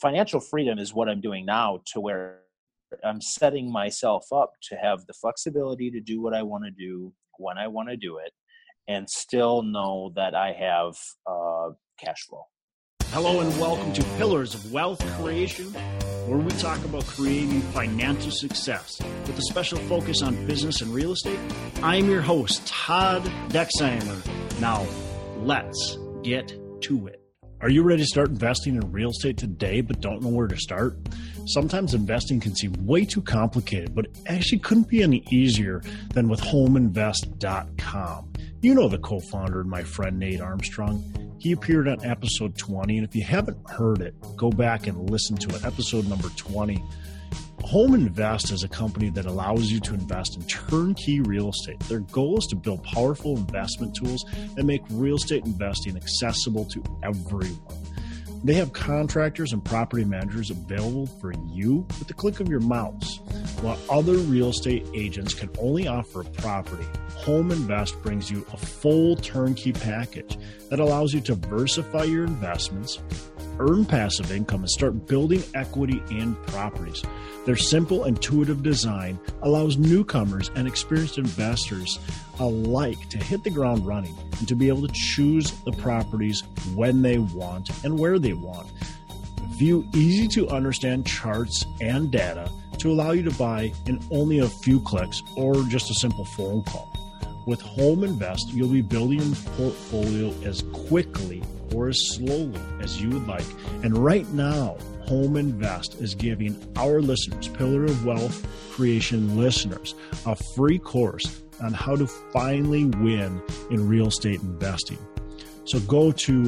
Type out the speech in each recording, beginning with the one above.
financial freedom is what I'm doing now, to where I'm setting myself up to have the flexibility to do what I want to do when I want to do it, and still know that I have cash flow. Hello and welcome to Pillars of Wealth Creation, where we talk about creating financial success with a special focus on business and real estate. I'm your host, Todd Dexheimer. Now, let's get to it. Are you ready to start investing in real estate today but don't know where to start? Sometimes investing can seem way too complicated, but it actually couldn't be any easier than with HomeInvest.com. You know the co-founder and my friend Nate Armstrong. He appeared on episode 20, and if you haven't heard it, go back and listen to it, episode number 20. Home Invest is a company that allows you to invest in turnkey real estate. Their goal is to build powerful investment tools that make real estate investing accessible to everyone. They have contractors and property managers available for you with the click of your mouse. While other real estate agents can only offer a property, Home Invest brings you a full turnkey package that allows you to diversify your investments, earn passive income, and start building equity in properties. Their simple, intuitive design allows newcomers and experienced investors alike to hit the ground running and to be able to choose the properties when they want and where they want. View easy to understand charts and data to allow you to buy in only a few clicks or just a simple phone call. With Home Invest, you'll be building your portfolio as quickly or as slowly as you would like. And right now, Home Invest is giving our listeners, Pillar of Wealth Creation listeners, a free course on how to finally win in real estate investing. So go to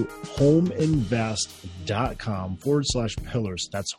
homeinvest.com/pillars. That's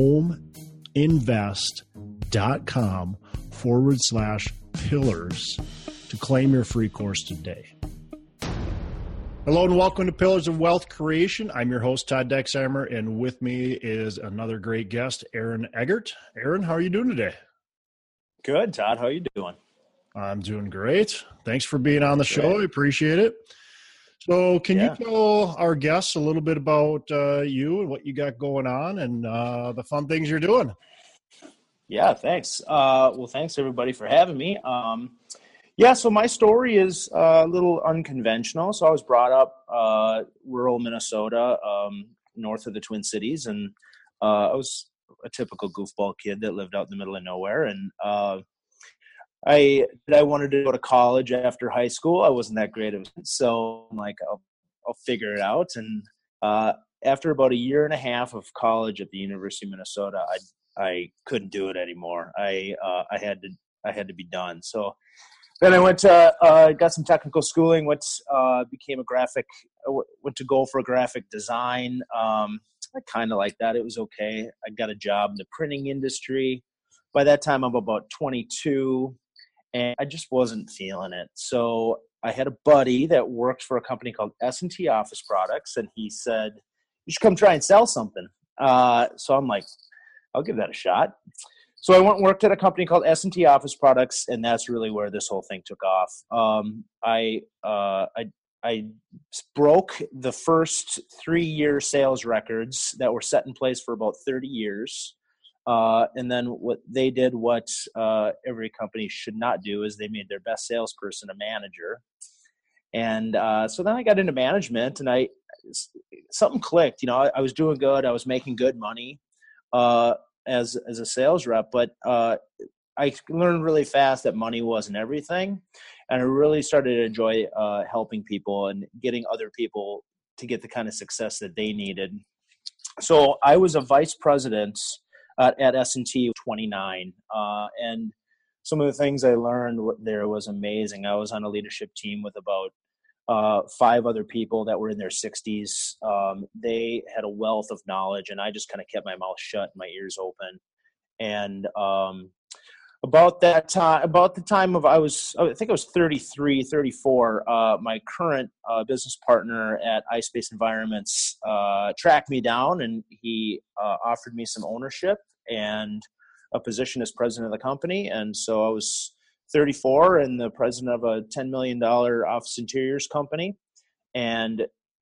homeinvest.com/pillars to claim your free course today. Hello and welcome to Pillars of Wealth Creation. I'm your host, Todd Dexheimer, and with me is another great guest, Aaron Eggert. Aaron, how are you doing today? Good, Todd. How are you doing? I'm doing great. Thanks for being on the show. I appreciate it. So can you tell our guests a little bit about you and what you got going on and the fun things you're doing? Yeah, thanks. Well, thanks everybody for having me. So my story is a little unconventional. So I was brought up rural Minnesota, north of the Twin Cities, and I was a typical goofball kid that lived out in the middle of nowhere. And I wanted to go to college after high school. I wasn't that great of it, so I'm like, I'll figure it out. And after about a year and a half of college at the University of Minnesota, I couldn't do it anymore. I had to be done. So then I went to got some technical schooling. Went to go for graphic design. I kind of like that. It was okay. I got a job in the printing industry. By that time, I'm about 22, and I just wasn't feeling it. So I had a buddy that worked for a company called S&T Office Products, and he said, "You should come try and sell something." So I'm like, I'll give that a shot. So I went and worked at a company called S&T Office Products, and that's really where this whole thing took off. I broke the first 3-year sales records that were set in place for about 30 years. And then what they did, what every company should not do, is they made their best salesperson a manager. And so then I got into management, and something clicked. You know, I was doing good. I was making good money as a sales rep, but I learned really fast that money wasn't everything, and I really started to enjoy helping people and getting other people to get the kind of success that they needed. So I was a vice president at S&T 29, and some of the things I learned there was amazing. I was on a leadership team with about 5 other people that were in their 60s. They had a wealth of knowledge, and I just kind of kept my mouth shut and my ears open. And about the time of I think I was 33, 34, my current business partner at iSpace Environments tracked me down, and he offered me some ownership and a position as president of the company. And so I was 34 and the president of a $10 million office interiors company. And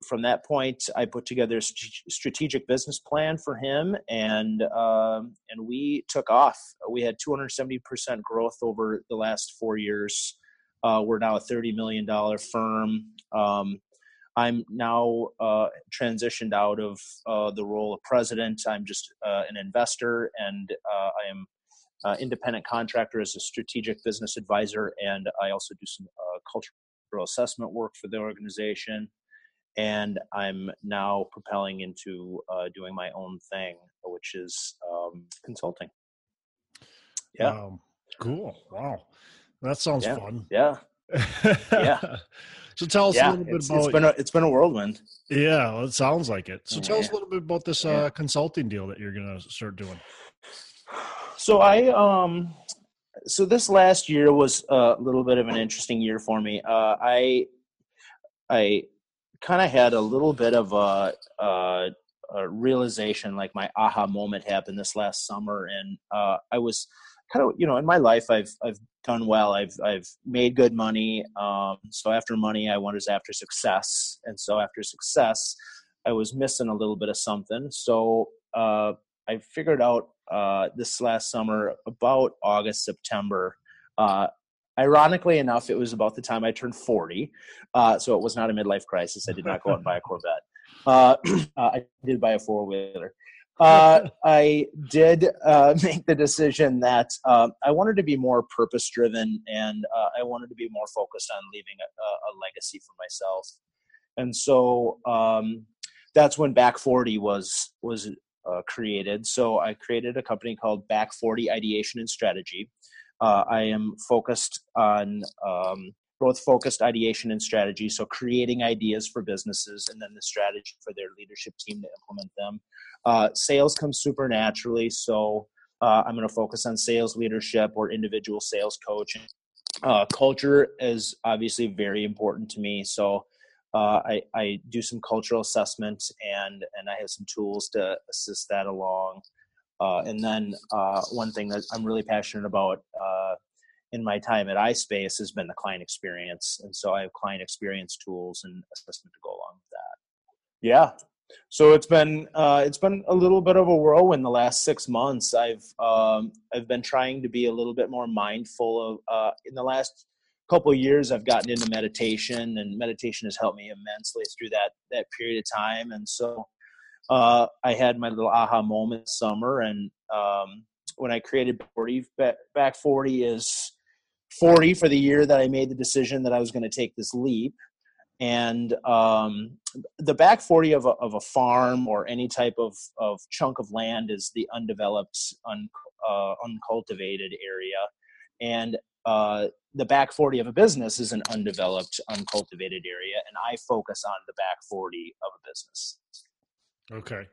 from that point, I put together a strategic business plan for him, and we took off. We had 270% growth over the last 4 years. We're now a $30 million firm. I'm now transitioned out of the role of president. I'm just an investor, and I am independent contractor as a strategic business advisor, and I also do some cultural assessment work for the organization. And I'm now propelling into doing my own thing, which is consulting. Yeah. Cool. Wow. That sounds fun. Yeah. Yeah. So tell us a little bit about it's been a whirlwind. Yeah, well, it sounds like it. So tell us a little bit about this consulting deal that you're going to start doing. So so this last year was a little bit of an interesting year for me. I kind of had a little bit of a realization, like my aha moment happened this last summer, and I was kind of, in my life, I've done well. I've made good money. So after money, I was after success, and so after success, I was missing a little bit of something. So I figured out this last summer, about August, September. Ironically enough, it was about the time I turned 40. So it was not a midlife crisis. I did not go out and buy a Corvette. I did buy a four-wheeler. I did make the decision that I wanted to be more purpose-driven, and I wanted to be more focused on leaving a legacy for myself. And so that's when Back 40 was created. So I created a company called Back 40 Ideation and Strategy. I am focused on growth-focused ideation and strategy, so creating ideas for businesses and then the strategy for their leadership team to implement them. Sales comes super naturally, so I'm going to focus on sales leadership or individual sales coaching. Culture is obviously very important to me, so I do some cultural assessment, and I have some tools to assist that along. And then one thing that I'm really passionate about in my time at iSpace has been the client experience. And so I have client experience tools and assessment to go along with that. Yeah. So it's been a little bit of a whirlwind the last 6 months. I've been trying to be a little bit more mindful of, in the last couple of years, I've gotten into meditation, and meditation has helped me immensely through that period of time. And so I had my little aha moment this summer, and when I created Back 40 is 40 for the year that I made the decision that I was going to take this leap. And the Back 40 of a farm or any type of chunk of land is the undeveloped, uncultivated area. And the Back 40 of a business is an undeveloped, uncultivated area. And I focus on the Back 40 of a business. Okay.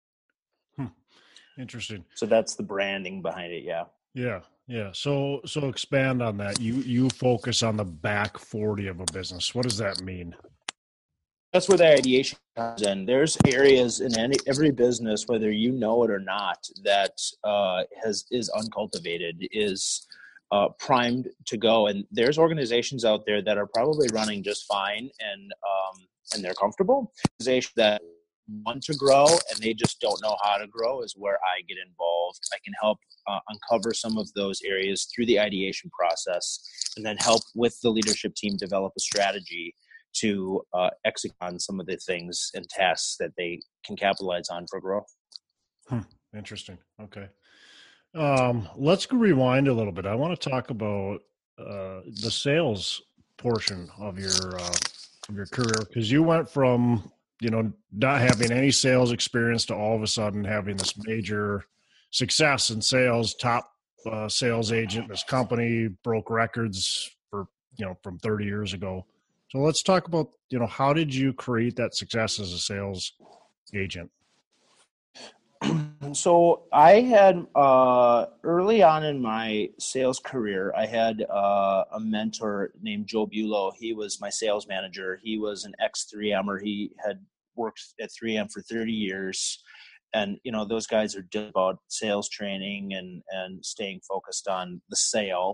Interesting. So that's the branding behind it. Yeah. Yeah. Yeah. So expand on that. You focus on the Back 40 of a business. What does that mean? That's where the ideation comes in. There's areas in every business, whether you know it or not, that is uncultivated, is primed to go. And there's organizations out there that are probably running just fine, and they're comfortable. Organizations that want to grow and they just don't know how to grow is where I get involved. I can help uncover some of those areas through the ideation process, and then help with the leadership team develop a strategy to execute on some of the things and tasks that they can capitalize on for growth. Interesting. Okay. Let's rewind a little bit. I want to talk about the sales portion of your career, because you went from not having any sales experience to all of a sudden having this major success in sales, top sales agent. This company broke records for, from 30 years ago. So let's talk about, how did you create that success as a sales agent? So I had, early on in my sales career, I had a mentor named Joe Bulow. He was my sales manager. He was an ex-3Mer. He had worked at 3M for 30 years. And, those guys are good about sales training and staying focused on the sale.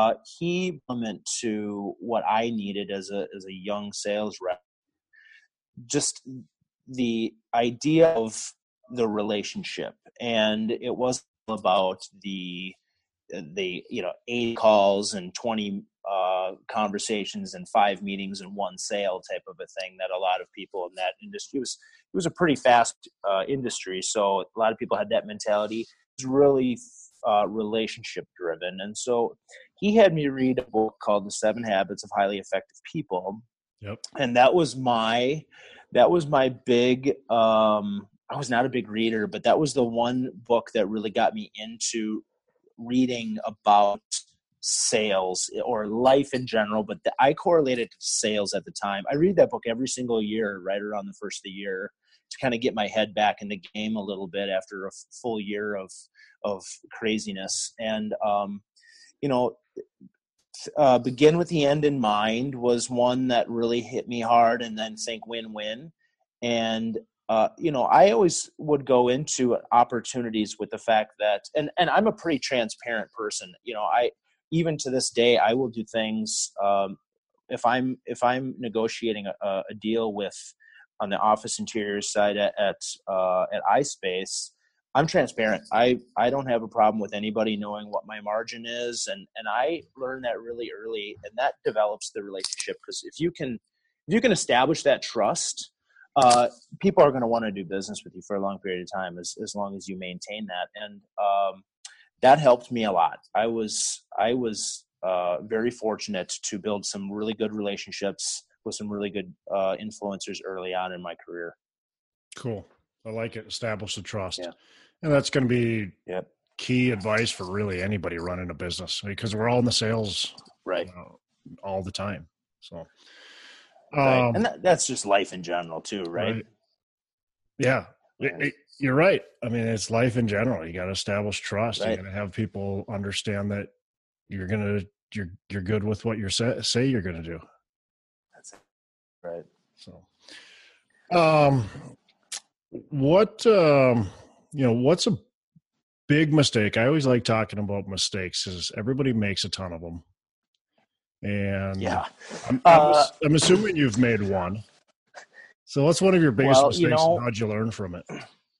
He meant to what I needed as a young sales rep. just the idea of the relationship, and it wasn't about the 8 calls and 20 conversations and 5 meetings and 1 sale type of a thing that a lot of people in that industry it was a pretty fast industry, so a lot of people had that mentality. It was really relationship driven, and so he had me read a book called The 7 Habits of Highly Effective People. Yep. And that was my big I was not a big reader, but that was the one book that really got me into reading about sales or life in general, but I correlated to sales at the time. I read that book every single year, right around the first of the year, to kind of get my head back in the game a little bit after a full year of craziness. And, Begin with the End in Mind was one that really hit me hard, and then Think Win-Win. And, I always would go into opportunities with the fact that, and I'm a pretty transparent person. Even to this day, I will do things, if I'm negotiating a deal with on the office interiors side at iSpace, I'm transparent. I don't have a problem with anybody knowing what my margin is, and I learned that really early, and that develops the relationship, because if you can establish that trust, people are going to want to do business with you for a long period of time, as long as you maintain that. And that helped me a lot. I was very fortunate to build some really good relationships with some really good influencers early on in my career. Cool. I like it. Establish the trust. Yeah. And that's going to be key advice for really anybody running a business, because we're all in the sales all the time. So, right. And that's just life in general too, right? Yeah. You're right. I mean, it's life in general. You got to establish trust. Right. You got to have people understand that you're good with what you say you're going to do. That's it. Right. So, what's a big mistake? I always like talking about mistakes, because everybody makes a ton of them. And I'm assuming you've made one. So what's one of your biggest mistakes, and how'd you learn from it?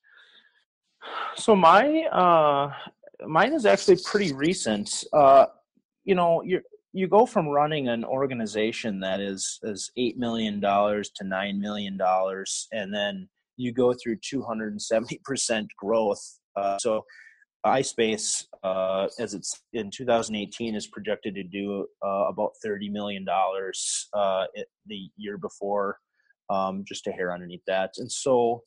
So mine is actually pretty recent. You go from running an organization that is $8 million to $9 million, and then you go through 270% growth. So iSpace, as it's in 2018, is projected to do about $30 million the year before, just a hair underneath that. And so,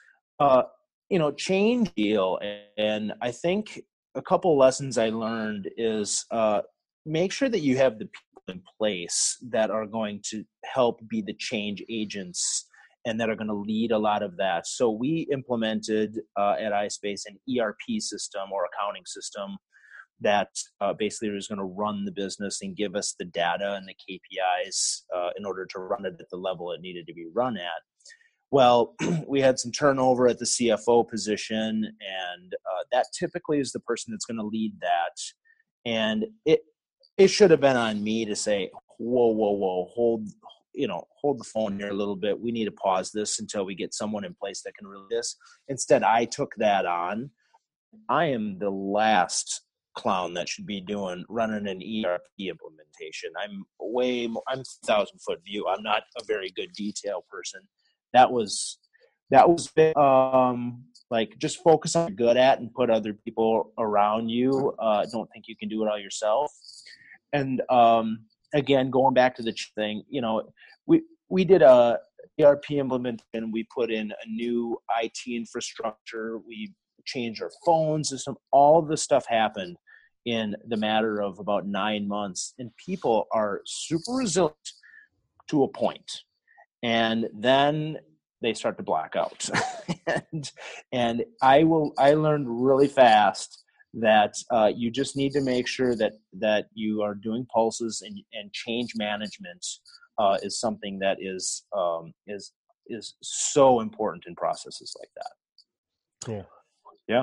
change deal. And I think a couple lessons I learned is make sure that you have the people in place that are going to help be the change agents and that are going to lead a lot of that. So we implemented at iSpace an ERP system or accounting system that basically was going to run the business and give us the data and the KPIs in order to run it at the level it needed to be run at. Well, we had some turnover at the CFO position, and that typically is the person that's going to lead that. And it should have been on me to say, whoa, hold the phone here a little bit. We need to pause this until we get someone in place that can rule this. Instead, I took that on. I am the last clown that should be running an ERP implementation. I'm 1,000-foot view. I'm not a very good detail person. That was like, just focus on what you're good at and put other people around you. Don't think you can do it all yourself. And again, going back to the thing, we did a ERP implementation. We put in a new IT infrastructure. We changed our phone system. All this stuff happened in the matter of about 9 months. And people are super resilient to a point. And then they start to black out. and I learned really fast that you just need to make sure that you are doing pulses, and change management is something that is so important in processes like that. Cool. Yeah.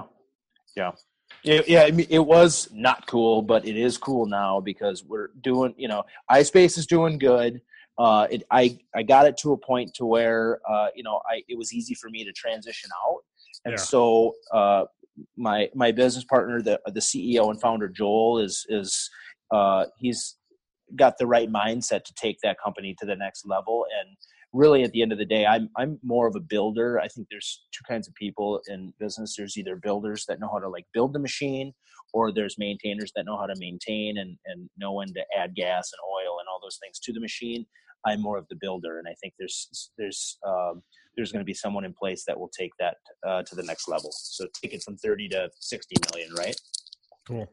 I mean, it was not cool, but it is cool now, because we're doing, iSpace is doing good. I got it to a point to where it was easy for me to transition out, and so my business partner, the CEO and founder, Joel, is he's got the right mindset to take that company to the next level. And really, at the end of the day, I'm more of a builder. I think there's two kinds of people in business. There's either builders that know how to build the machine, or there's maintainers that know how to maintain and know when to add gas and oil and all those things to the machine. I'm more of the builder, and I think there's going to be someone in place that will take that to the next level. So take it from 30 to 60 million, right? Cool.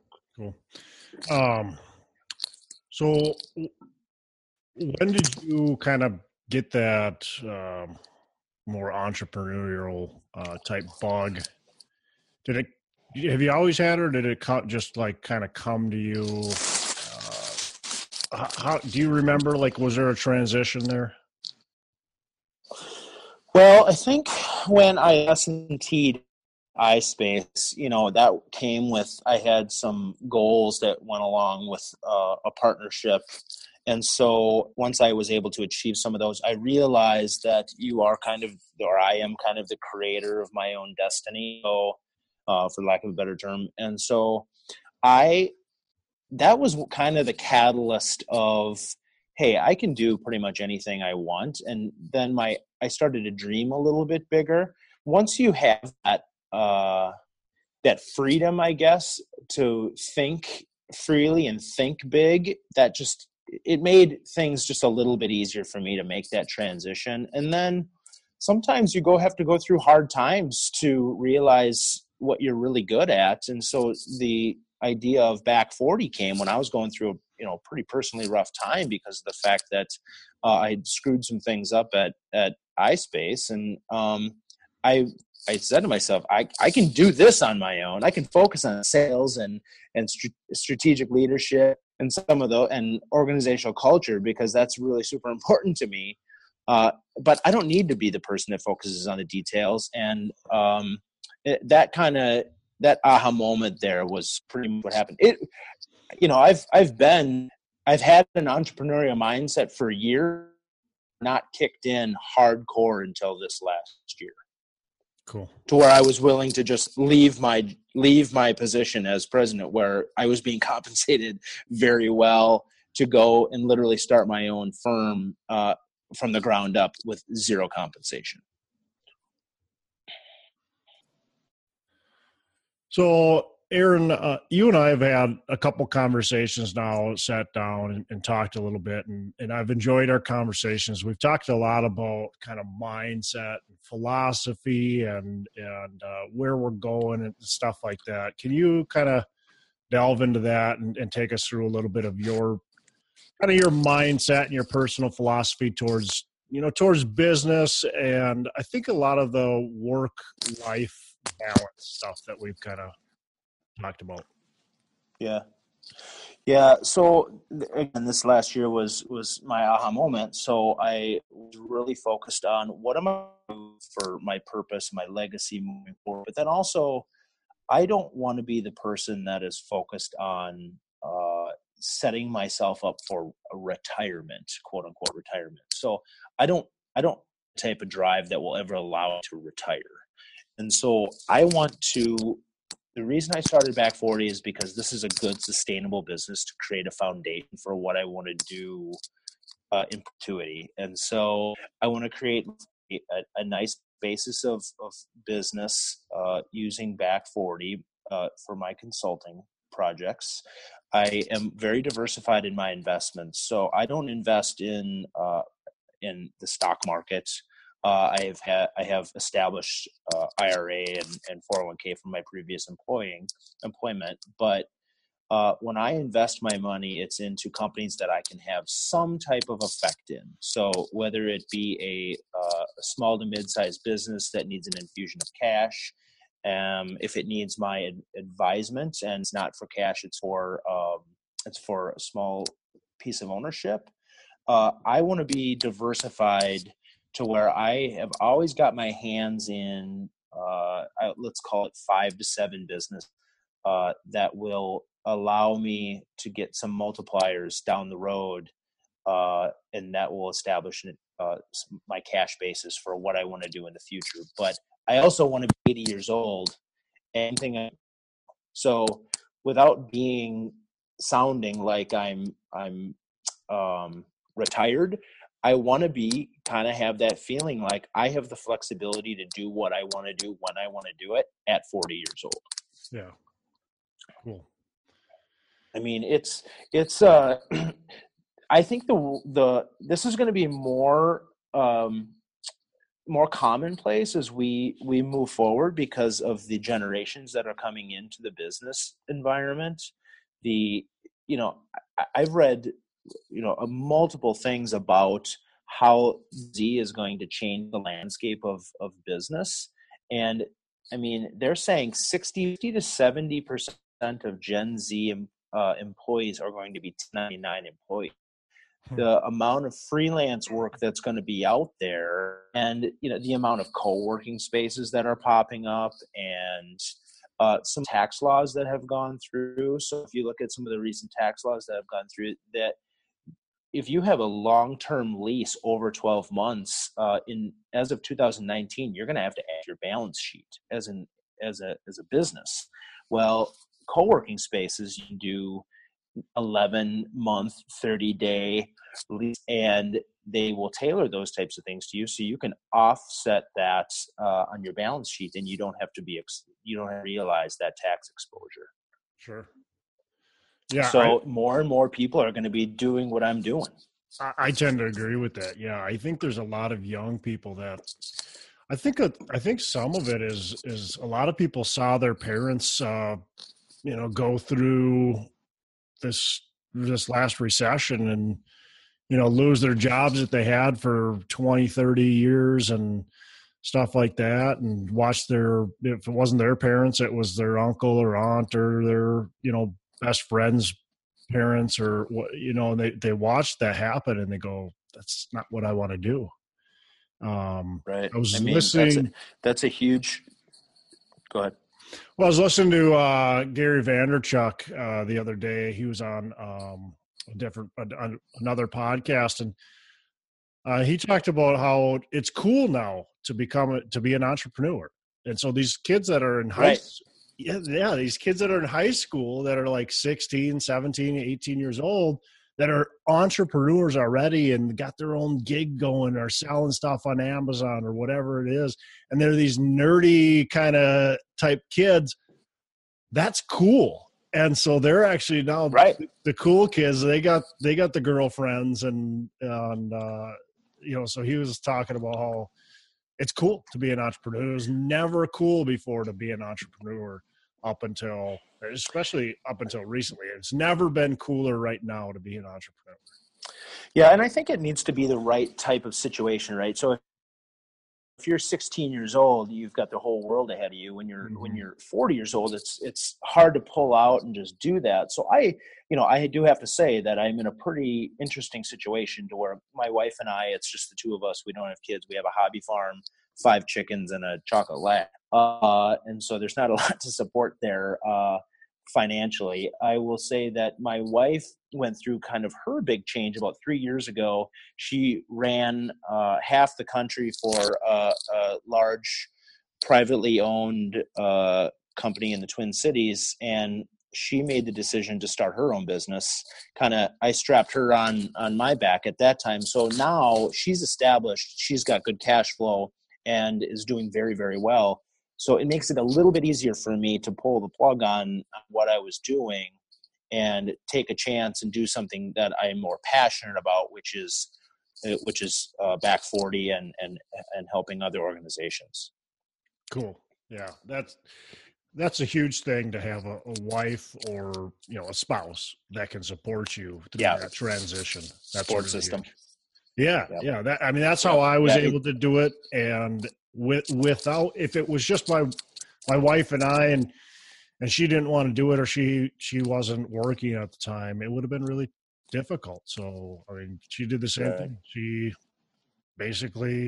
So when did you kind of get that more entrepreneurial type bug? Have you always had it, or did it just kind of come to you? How do you remember? Was there a transition there? Well, I think when I S&T'd iSpace, that came with, I had some goals that went along with a partnership. And so once I was able to achieve some of those, I realized that I am kind of the creator of my own destiny, for lack of a better term. And so that was kind of the catalyst of, hey, I can do pretty much anything I want. And then I started to dream a little bit bigger. Once you have that freedom, I guess, to think freely and think big, it made things just a little bit easier for me to make that transition. And then sometimes you have to go through hard times to realize what you're really good at. And so the idea of Back 40 came when I was going through a pretty personally rough time because of the fact that I had screwed some things up at iSpace. And I said to myself, I can do this on my own. I can focus on sales and strategic leadership and some of and organizational culture, because that's really super important to me. But I don't need to be the person that focuses on the details. And that aha moment there was pretty much what happened. I've had an entrepreneurial mindset for a year, not kicked in hardcore until this last year. Cool. To where I was willing to just leave my position as president, where I was being compensated very well, to go and literally start my own firm from the ground up with zero compensation. So, Aaron, you and I have had a couple conversations now, sat down and talked a little bit, and I've enjoyed our conversations. We've talked a lot about kind of mindset and philosophy and where we're going and stuff like that. Can you kind of delve into that and take us through a little bit of your mindset and your personal philosophy towards business, and I think a lot of the work-life balance stuff that we've kind of talked about. Yeah. So again, this last year was my aha moment. So I was really focused on what am I doing for my purpose, my legacy moving forward. But then also, I don't want to be the person that is focused on setting myself up for a retirement, quote unquote retirement. So I don't type of drive that will ever allow me to retire. And so the reason I started Back 40 is because this is a good, sustainable business to create a foundation for what I want to do in perpetuity. And so I want to create a nice basis of business using Back 40 for my consulting projects. I am very diversified in my investments. So I don't invest in the stock market. I have established IRA and 401k from my previous employment. But when I invest my money, it's into companies that I can have some type of effect in. So whether it be a small to mid-sized business that needs an infusion of cash, if it needs my advisement, and it's not for cash, it's for a small piece of ownership. I want to be diversified to where I have always got my hands in, let's call it 5 to 7 business that will allow me to get some multipliers down the road and that will establish my cash basis for what I want to do in the future. But I also want to be 80 years old. So without sounding like I'm retired, I want to be kind of have that feeling like I have the flexibility to do what I want to do when I want to do it at 40 years old. Yeah. Cool. I mean, it's I think this is going to be more commonplace as we move forward because of the generations that are coming into the business environment. I've read multiple things about how Z is going to change the landscape of business, and I mean they're saying 60 to 70% of Gen Z employees are going to be 1099 employees. The amount of freelance work that's going to be out there, and the amount of co-working spaces that are popping up, and some tax laws that have gone through. So if you look at some of the recent tax laws that have gone through, that if you have a long-term lease over 12 months, as of 2019, you're going to have to add your balance sheet as a business. Well, co-working spaces, you do 11-month, 30-day lease, and they will tailor those types of things to you, so you can offset that on your balance sheet, and you don't have to realize that tax exposure. Sure. Yeah. So more and more people are going to be doing what I'm doing. I tend to agree with that. Yeah, I think there's a lot of young people that I think some of it is a lot of people saw their parents, go through this last recession and, lose their jobs that they had for 20, 30 years and stuff like that, and watch if it wasn't their parents, it was their uncle or aunt or their, best friend's parents or what, they watched that happen and they go, that's not what I want to do. Right. I was listening. That's a huge, go ahead. Well, I was listening to Gary Vaynerchuk the other day. He was on another podcast, and he talked about how it's cool now to be an entrepreneur. And so these kids that are in these kids that are in high school that are like 16, 17, 18 years old that are entrepreneurs already and got their own gig going or selling stuff on Amazon or whatever it is. And they're these nerdy kind of type kids. That's cool. And so they're actually now the cool kids. They got the girlfriends and so he was talking about how it's cool to be an entrepreneur. It was never cool before to be an entrepreneur especially up until recently. It's never been cooler right now to be an entrepreneur. Yeah, and I think it needs to be the right type of situation, right? So if you're 16 years old, you've got the whole world ahead of you. When you're 40 years old, it's hard to pull out and just do that. So I do have to say that I'm in a pretty interesting situation to where my wife and I, it's just the two of us. We don't have kids. We have a hobby farm, 5 chickens, and a chocolate lab. And so there's not a lot to support there financially. I will say that my wife went through kind of her big change about 3 years ago. She ran half the country for a large privately owned company in the Twin Cities, and she made the decision to start her own business. I strapped her on my back at that time. So now she's established, she's got good cash flow and is doing very, very well. So it makes it a little bit easier for me to pull the plug on what I was doing and take a chance and do something that I'm more passionate about, which is Back 40 and helping other organizations. Cool. Yeah. That's a huge thing to have a wife or, a spouse that can support you through that transition. That's support system. Huge. Yeah. Yep. Yeah. That's how I was able to do it. And without, if it was just my wife and I, and she didn't want to do it, or she wasn't working at the time, it would have been really difficult. So, she did the same thing. She basically,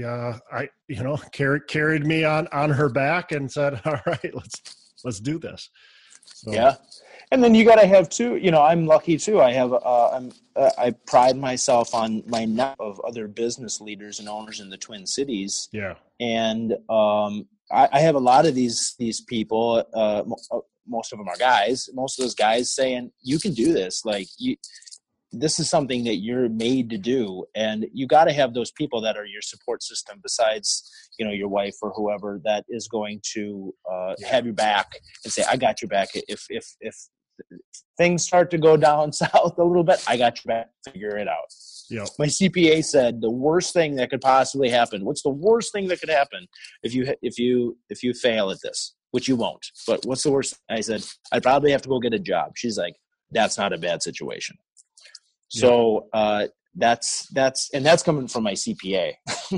carried me on her back and said, all right, let's do this. So, Yeah. And then you got to have too, I'm lucky too. I pride myself on my net of other business leaders and owners in the Twin Cities. yeah. And I have a lot of these people, most of them are guys, most of those guys saying, you can do this. Like this is something that you're made to do. And you got to have those people that are your support system besides, your wife or whoever that is going to have your back and say, I got your back. If things start to go down south a little bit, I got your back. Figure it out. Yep. My CPA said the worst thing that could possibly happen. What's the worst thing that could happen if you fail at this? Which you won't. But what's the worst? I said I'd probably have to go get a job. She's like, that's not a bad situation. So that's coming from my CPA.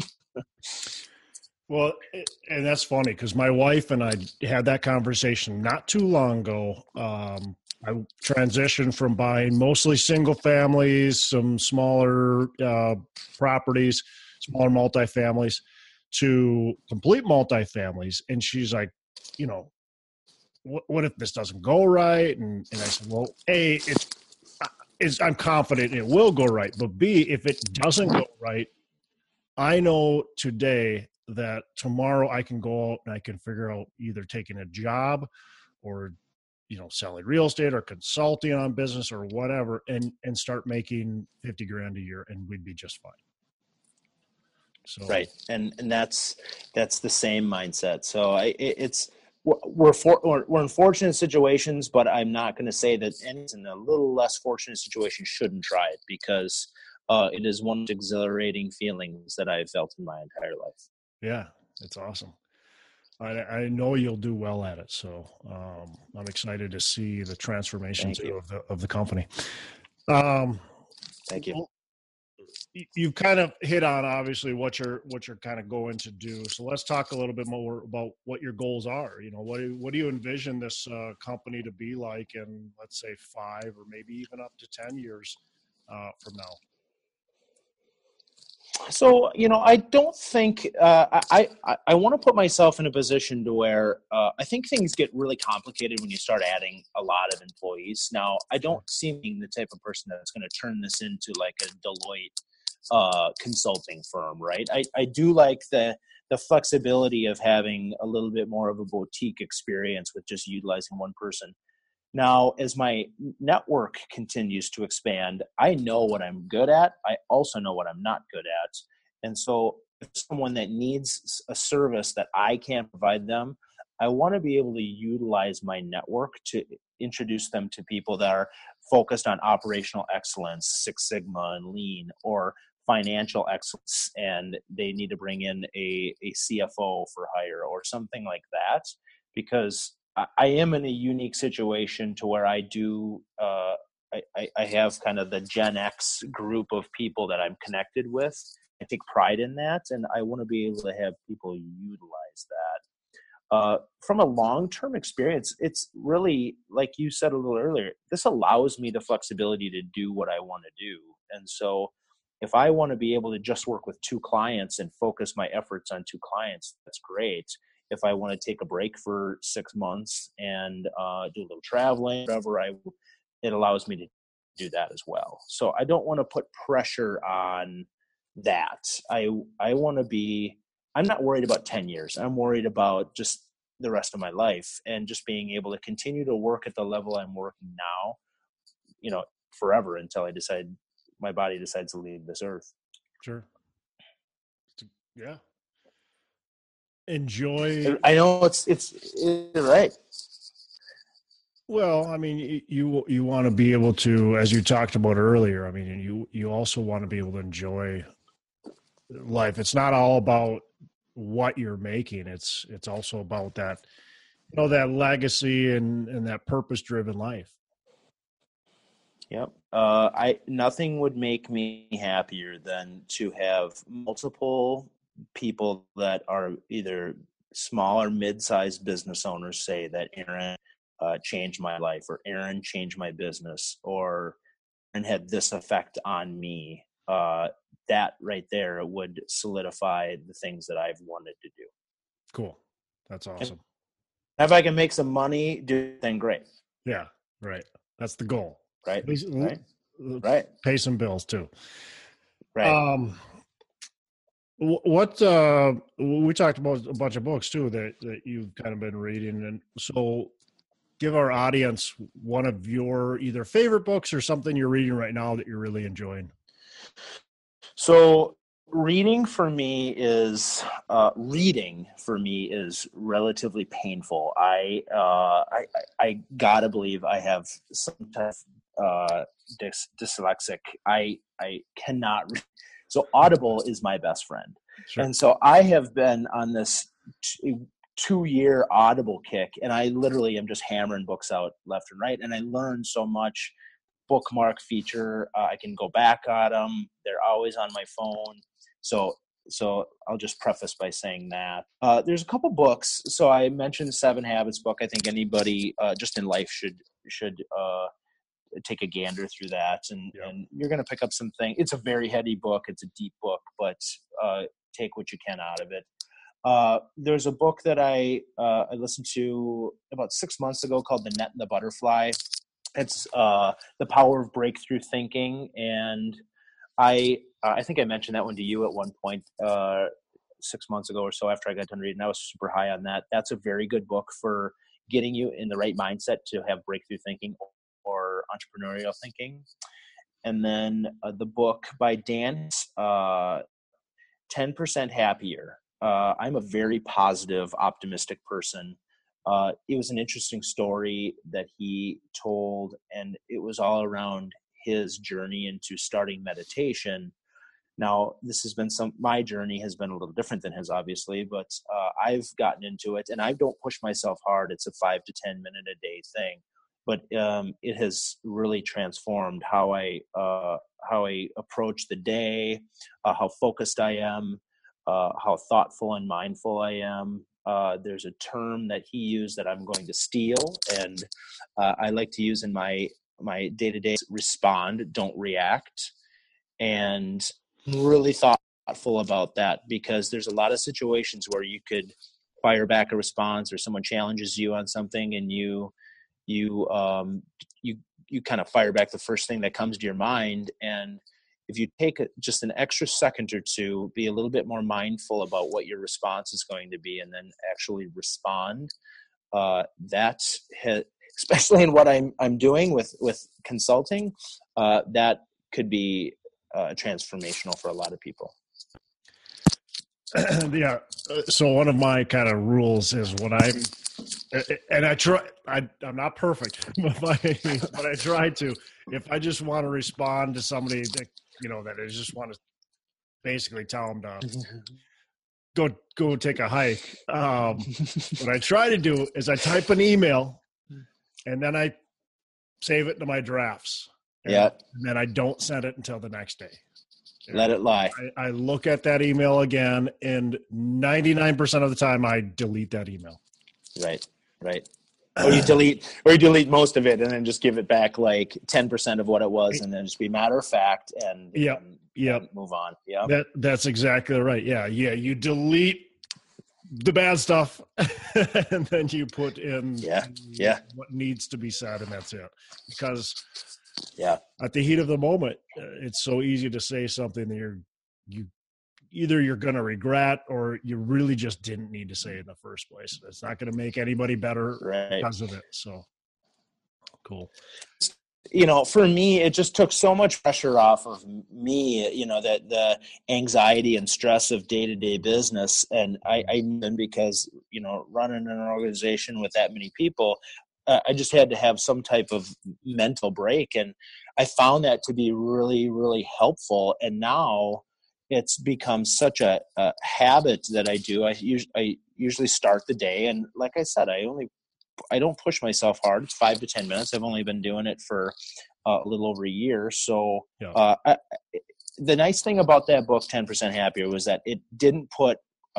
Well, and that's funny because my wife and I had that conversation not too long ago. I transitioned from buying mostly single families, some smaller properties, smaller multifamilies, to complete multifamilies. And she's like, what if this doesn't go right? And I said, well, A, I'm confident it will go right. But B, if it doesn't go right, I know today that tomorrow I can go out and I can figure out either taking a job or selling real estate or consulting on business or whatever, and start making $50,000 a year, and we'd be just fine. So right, and that's the same mindset. So we're in fortunate situations, but I'm not going to say that anyone's in a little less fortunate situation shouldn't try it, because it is one of the exhilarating feelings that I've felt in my entire life. Yeah, it's awesome. I know you'll do well at it, so I'm excited to see the transformation of the company. Thank you. You've kind of hit on obviously what you're kind of going to do. So let's talk a little bit more about what your goals are. What do you envision this company to be like in, let's say, 5 or maybe even up to 10 years from now? So, I don't think I want to put myself in a position to where I think things get really complicated when you start adding a lot of employees. Now, I don't see me being the type of person that's going to turn this into like a Deloitte consulting firm, right? I do like the flexibility of having a little bit more of a boutique experience with just utilizing one person. Now, as my network continues to expand, I know what I'm good at. I also know what I'm not good at. And so if someone that needs a service that I can't provide them, I want to be able to utilize my network to introduce them to people that are focused on operational excellence, Six Sigma and Lean, or financial excellence, and they need to bring in a CFO for hire or something like that, because I am in a unique situation to where I do I have kind of the Gen X group of people that I'm connected with. I take pride in that, and I want to be able to have people utilize that. From a long-term experience, it's really, like you said a little earlier, this allows me the flexibility to do what I want to do. And so if I want to be able to just work with 2 clients and focus my efforts on 2 clients, that's great. If I want to take a break for 6 months and do a little traveling, whatever, it allows me to do that as well. So I don't want to put pressure on that. I want to be, I'm not worried about 10 years. I'm worried about just the rest of my life and just being able to continue to work at the level I'm working now, forever until my body decides to leave this earth. Sure. Yeah. Enjoy. I know it's right. Well, I mean, you want to be able to, as you talked about earlier, I mean, you also want to be able to enjoy life. It's not all about what you're making. It's also about that, that legacy and that purpose-driven life. Yep. Nothing would make me happier than to have multiple people that are either small or mid-sized business owners say that Aaron changed my life, or Aaron changed my business, or Aaron had this effect on me. That right there would solidify the things that I've wanted to do. Cool. That's awesome. And if I can make some money, then great. Yeah. Right. That's the goal. Right. At least Right. Right. pay some bills too. Right. What we talked about a bunch of books too that you've kind of been reading, and so give our audience one of your either favorite books or something you're reading right now that you're really enjoying. So reading for me is relatively painful. I gotta believe I have some type of dyslexic. I cannot. So Audible is my best friend, Sure. and so I have been on this 2-year Audible kick, and I literally am just hammering books out left and right, and I learned so much. Bookmark feature, I can go back on them. They're always on my phone. So I'll just preface by saying that there's a couple books. So I mentioned the 7 Habits book. I think anybody just in life should take a gander through that, and you're going to pick up something. It's a very heady book. It's a deep book, but take what you can out of it. There's a book that I listened to about 6 months ago called The Net and the Butterfly. It's The Power of Breakthrough Thinking, and I think I mentioned that one to you at one point 6 months ago or so after I got done reading. I was super high on that. That's a very good book for getting you in the right mindset to have breakthrough thinking or entrepreneurial thinking. And then the book by Dan, 10% Happier. I'm a very positive, optimistic person. It was an interesting story that he told, and it was all around his journey into starting meditation. Now, this has been my journey has been a little different than his, obviously, but I've gotten into it, and I don't push myself hard. It's a 5 to 10 minute a day thing, but it has really transformed how I approach the day, how focused I am, how thoughtful and mindful I am. There's a term that he used that I'm going to steal, and I like to use in my day-to-day: respond, don't react. And I'm really thoughtful about that, because there's a lot of situations where you could fire back a response, or someone challenges you on something, and you kind of fire back the first thing that comes to your mind. And if you take just an extra second or two, be a little bit more mindful about what your response is going to be, and then actually respond, especially in what I'm doing with consulting, that could be transformational for a lot of people. Yeah. So one of my kind of rules is when I'm not perfect, but I try to, if I just want to respond to somebody that, that I just want to basically tell them to go take a hike. What I try to do is I type an email and then I save it to my drafts. And then I don't send it until the next day. Let it lie. I look at that email again, and 99% of the time I delete that email. Right. Or you delete most of it and then just give it back like 10% of what it was, and then just be matter of fact and move on. Yeah. That's exactly right. Yeah. You delete the bad stuff and then you put in what needs to be said, and that's it. Because at the heat of the moment, it's so easy to say something that you're going to regret, or you really just didn't need to say it in the first place. It's not going to make anybody better because of it. So cool. For me, it just took so much pressure off of me, that the anxiety and stress of day-to-day business. And because, running an organization with that many people, I just had to have some type of mental break. And I found that to be really, really helpful. And now it's become such a habit that I do. I usually start the day. And like I said, I don't push myself hard. It's 5 to 10 minutes. I've only been doing it for a little over a year. So the nice thing about that book, 10% Happier, was that it didn't put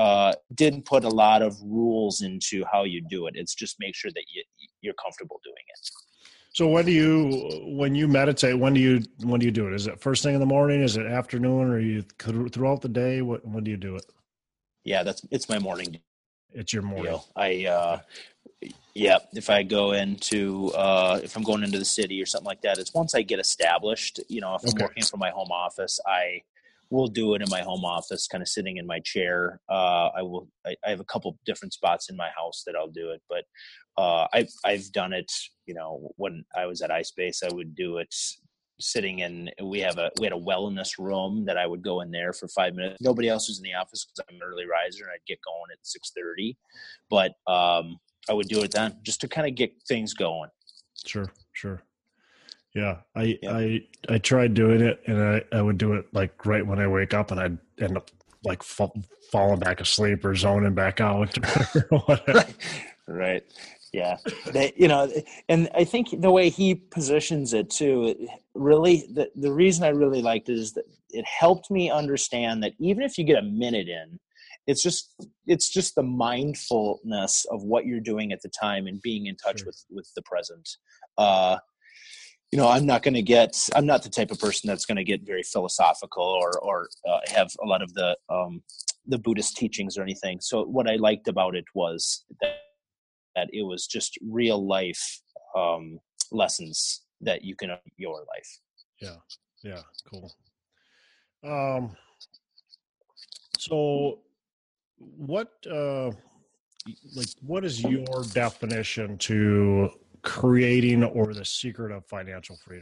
a lot of rules into how you do it. It's just make sure that you're comfortable doing it. So when you meditate, when do you do it? Is it first thing in the morning? Is it afternoon? Or are you throughout the day? When do you do it? Yeah, it's my morning. It's your morning. Deal. Yeah, if I go into if I'm going into the city or something like that, it's once I get established. You know, if I'm working from my home office, I will do it in my home office, kind of sitting in my chair. I have a couple different spots in my house that I'll do it, but I've done it. You know, when I was at iSpace, I would do it sitting in. We had a wellness room that I would go in there for 5 minutes. Nobody else was in the office because I'm an early riser and I'd get going at 6:30, but I would do it then just to kind of get things going. Sure. Yeah. I tried doing it, and I would do it like right when I wake up, and I'd end up like falling back asleep or zoning back out. Right. Yeah. And I think the way he positions it too, really, the reason I really liked it is that it helped me understand that even if you get a minute in, it's just the mindfulness of what you're doing at the time and being in touch with the present. I'm not the type of person that's going to get very philosophical or have a lot of the Buddhist teachings or anything. So what I liked about it was that it was just real life lessons that you can apply in your life. Yeah. Cool. So what is your definition to creating or the secret of financial freedom?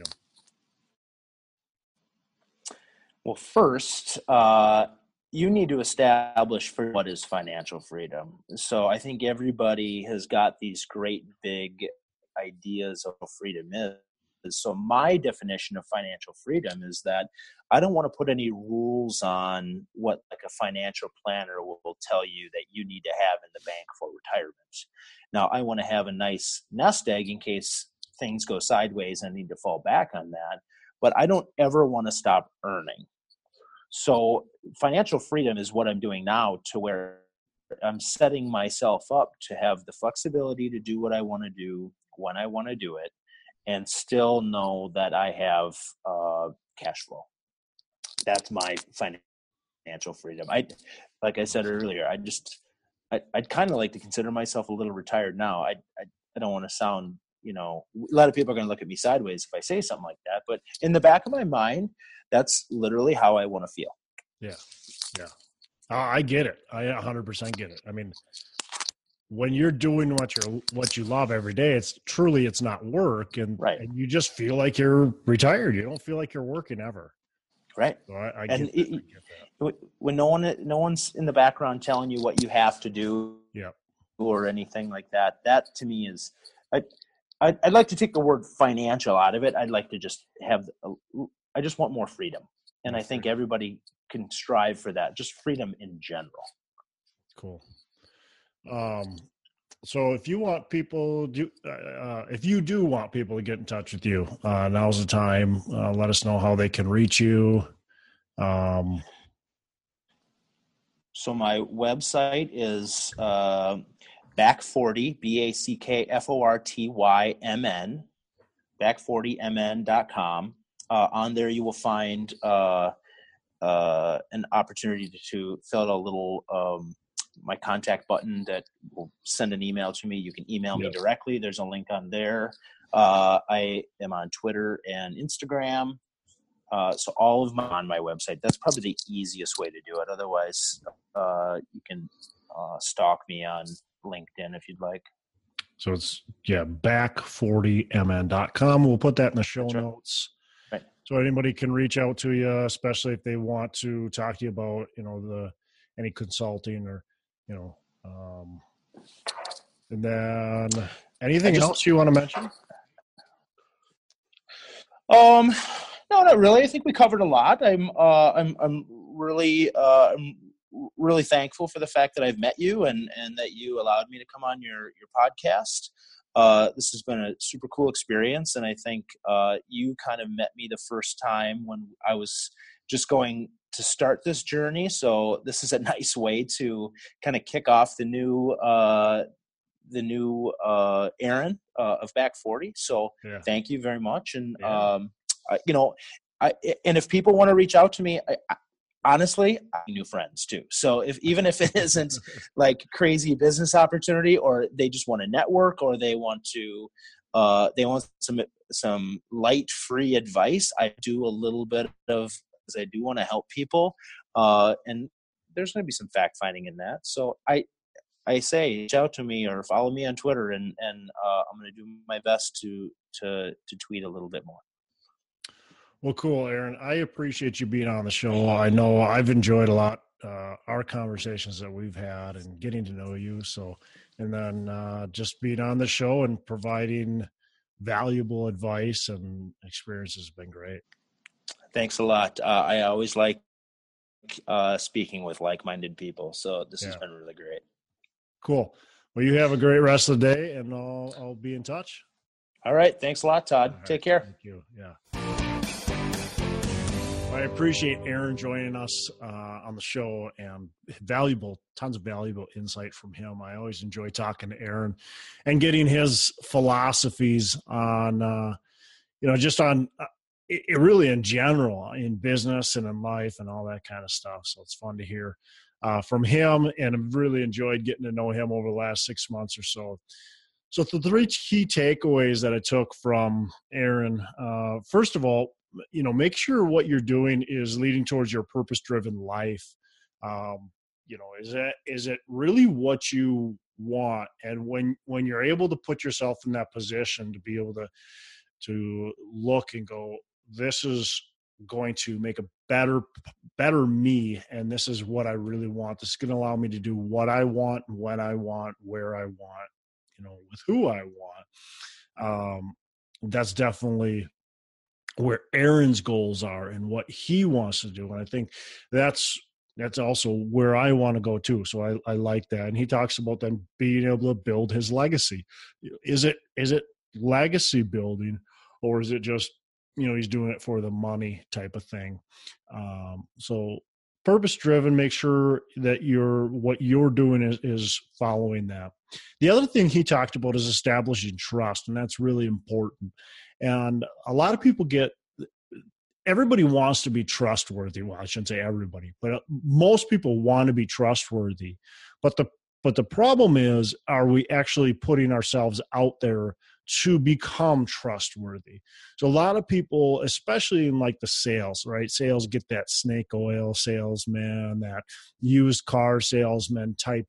Well, first, you need to establish for what is financial freedom. So I think everybody has got these great big ideas of what freedom is. So my definition of financial freedom is that I don't want to put any rules on what like a financial planner will tell you that you need to have in the bank for retirement. Now, I want to have a nice nest egg in case things go sideways and I need to fall back on that, but I don't ever want to stop earning. So financial freedom is what I'm doing now, to where I'm setting myself up to have the flexibility to do what I want to do when I want to do it, and still know that I have cash flow. That's my financial freedom. Like I said earlier, I'd kind of like to consider myself a little retired now. I don't want to sound, a lot of people are going to look at me sideways if I say something like that, but in the back of my mind, that's literally how I want to feel. Yeah. I get it. I 100% get it. I mean, when you're doing what you love every day, it's not work, and you just feel like you're retired. You don't feel like you're working ever. Right. So I get that. When no one's in the background telling you what you have to do, or anything like that, that to me is, I'd like to take the word financial out of it. I'd like to just I just want more freedom, and I think everybody can strive for that. Just freedom in general. Cool. So if you want people if you do want people to get in touch with you, now's the time. Let us know how they can reach you. So my website is Back40, BACKFORTYMN, back40mn.com. On there you will find an opportunity to fill out a little my contact button that will send an email to me. You can email me directly. There's a link on there. I am on Twitter and Instagram. So all of on my website. That's probably the easiest way to do it. Otherwise, you can stalk me on LinkedIn if you'd like. So it's back40mn.com. We'll put that in the show notes. Right. So anybody can reach out to you, especially if they want to talk to you about, any consulting or, and then anything else you want to mention? No, not really. I think we covered a lot. I'm really thankful for the fact that I've met you and that you allowed me to come on your podcast. This has been a super cool experience, and I think you kind of met me the first time when I was just going to start this journey. So this is a nice way to kind of kick off the new Aaron of Back40. So thank you very much. And and if people want to reach out to me, honestly, I need new friends too. So even if it isn't like crazy business opportunity, or they just want to network, or they want some light free advice, I do a little bit of, because I do want to help people. And there's going to be some fact finding in that. So I say, reach out to me or follow me on Twitter, and I'm going to do my best to tweet a little bit more. Well, cool, Aaron. I appreciate you being on the show. I know I've enjoyed a lot our conversations that we've had and getting to know you. So, and then just being on the show and providing valuable advice and experience has been great. Thanks a lot. I always like speaking with like-minded people. So this has been really great. Cool. Well, you have a great rest of the day, and I'll be in touch. All right. Thanks a lot, Todd. Take care. Thank you. Yeah. I appreciate Aaron joining us on the show, and tons of valuable insight from him. I always enjoy talking to Aaron and getting his philosophies on, just on it really in general, in business and in life and all that kind of stuff. So it's fun to hear from him, and I've really enjoyed getting to know him over the last 6 months or so. So the 3 key takeaways that I took from Aaron, first of all, make sure what you're doing is leading towards your purpose-driven life. Is it really what you want? And when you're able to put yourself in that position to be able to look and go, this is going to make a better me, and this is what I really want. This is going to allow me to do what I want, when I want, where I want, with who I want. That's definitely where Aaron's goals are and what he wants to do. And I think that's also where I want to go too. So I like that. And he talks about then being able to build his legacy. Is it legacy building, or is it just, he's doing it for the money type of thing? So purpose driven, make sure that what you're doing is following that. The other thing he talked about is establishing trust, and that's really important. And a lot of people everybody wants to be trustworthy. Well, I shouldn't say everybody, but most people want to be trustworthy. But the problem is, are we actually putting ourselves out there to become trustworthy? So a lot of people, especially in like the sales, right? Sales get that snake oil salesman, that used car salesman type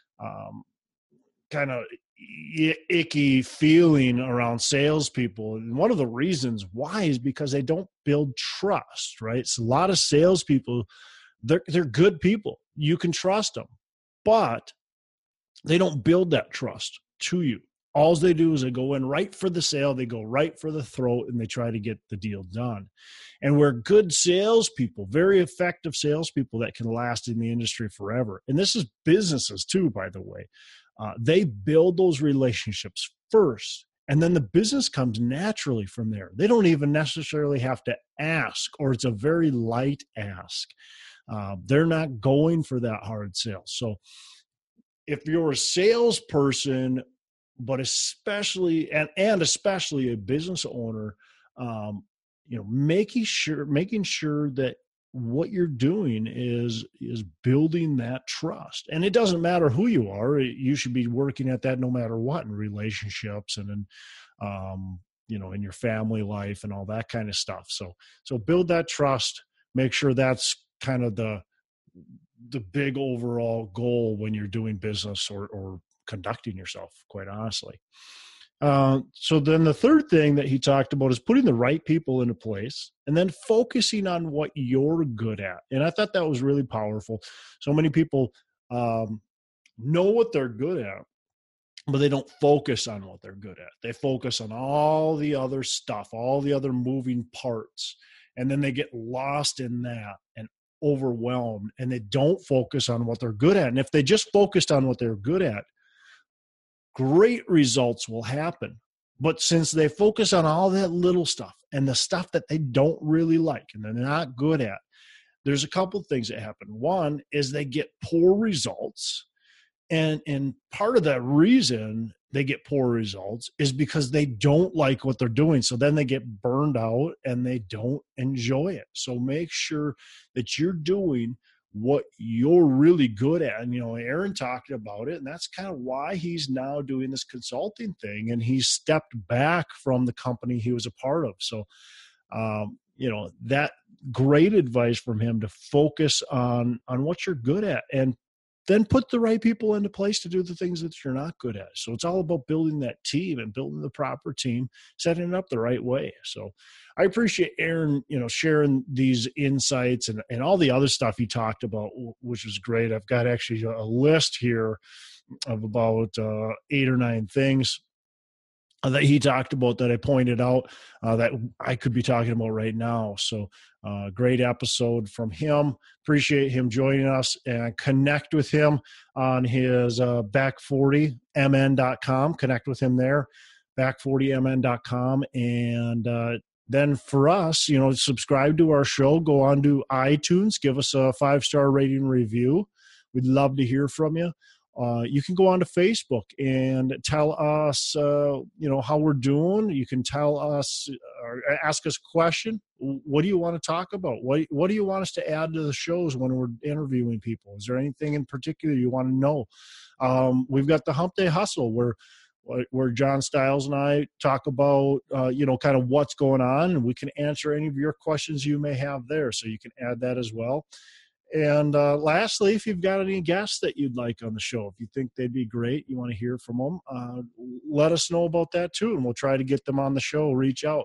kind of icky feeling around salespeople. And one of the reasons why is because they don't build trust, right? So a lot of salespeople, they're good people. You can trust them, but they don't build that trust to you. All they do is they go in right for the sale, they go right for the throat, and they try to get the deal done. And we're good salespeople, very effective salespeople that can last in the industry forever. And this is businesses too, by the way. They build those relationships first, and then the business comes naturally from there. They don't even necessarily have to ask, or it's a very light ask. They're not going for that hard sale. So if you're a salesperson, but especially especially a business owner, making sure that what you're doing is building that trust. And it doesn't matter who you are. You should be working at that no matter what, in relationships and in your family life and all that kind of stuff. So build that trust, make sure that's kind of the big overall goal when you're doing business or conducting yourself, quite honestly. So then the third thing that he talked about is putting the right people into place and then focusing on what you're good at. And I thought that was really powerful. So many people know what they're good at, but they don't focus on what they're good at. They focus on all the other stuff, all the other moving parts, and then they get lost in that and overwhelmed, and they don't focus on what they're good at. And if they just focused on what they're good at, great results will happen. But since they focus on all that little stuff and the stuff that they don't really like and they're not good at, there's a couple of things that happen. One is they get poor results, And part of that reason they get poor results is because they don't like what they're doing. So then they get burned out and they don't enjoy it. So make sure that you're doing what you're really good at. And, Aaron talked about it, and that's kind of why he's now doing this consulting thing. And he's stepped back from the company he was a part of. So, that great advice from him to focus on what you're good at, and then put the right people into place to do the things that you're not good at. So it's all about building that team and building the proper team, setting it up the right way. So I appreciate Aaron, sharing these insights and all the other stuff he talked about, which was great. I've got actually a list here of about 8 or 9 things that he talked about that I pointed out that I could be talking about right now. So great episode from him. Appreciate him joining us, and connect with him on his back40mn.com. Connect with him there, back40mn.com. And then for us, subscribe to our show, go on to iTunes, give us a 5-star rating review. We'd love to hear from you. You can go on to Facebook and tell us, how we're doing. You can tell us or ask us a question. What do you want to talk about? What do you want us to add to the shows when we're interviewing people? Is there anything in particular you want to know? We've got the Hump Day Hustle where John Stiles and I talk about, kind of what's going on, and we can answer any of your questions you may have there. So you can add that as well. And lastly, if you've got any guests that you'd like on the show, if you think they'd be great, you want to hear from them, let us know about that too, and we'll try to get them on the show. Reach out.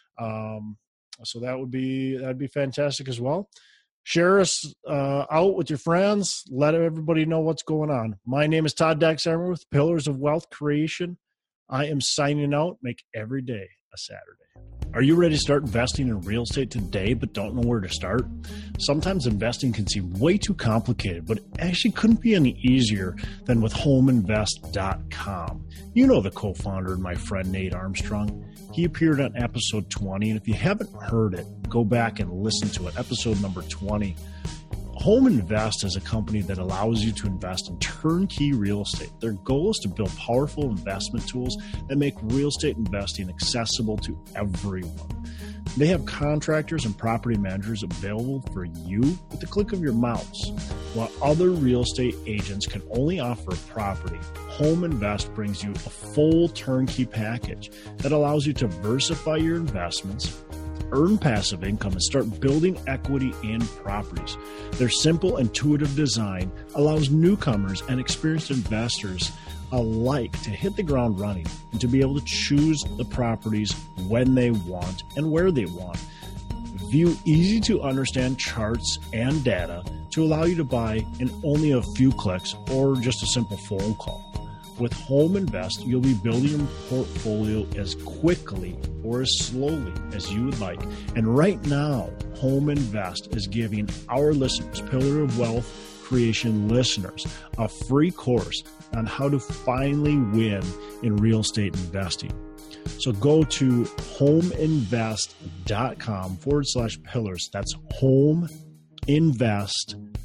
So that'd be fantastic as well. Share us out with your friends. Let everybody know what's going on. My name is Todd Dexheimer with Pillars of Wealth Creation. I am signing out. Make every day a Saturday. Are you ready to start investing in real estate today but don't know where to start? Sometimes investing can seem way too complicated, but it actually couldn't be any easier than with HomeInvest.com. You know the co-founder and my friend Nate Armstrong. He appeared on episode 20, and if you haven't heard it, go back and listen to it, episode number 20. Home Invest is a company that allows you to invest in turnkey real estate. Their goal is to build powerful investment tools that make real estate investing accessible to everyone. They have contractors and property managers available for you with the click of your mouse. While other real estate agents can only offer a property, Home Invest brings you a full turnkey package that allows you to diversify your investments, earn passive income, and start building equity in properties. Their simple, intuitive design allows newcomers and experienced investors alike to hit the ground running and to be able to choose the properties when they want and where they want. View easy to understand charts and data to allow you to buy in only a few clicks or just a simple phone call. With Home Invest, you'll be building your portfolio as quickly or as slowly as you would like. And right now, Home Invest is giving our listeners, Pillar of Wealth Creation listeners, a free course on how to finally win in real estate investing. So go to homeinvest.com/pillars. That's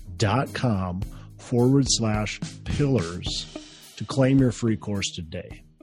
homeinvest.com/pillars to claim your free course today.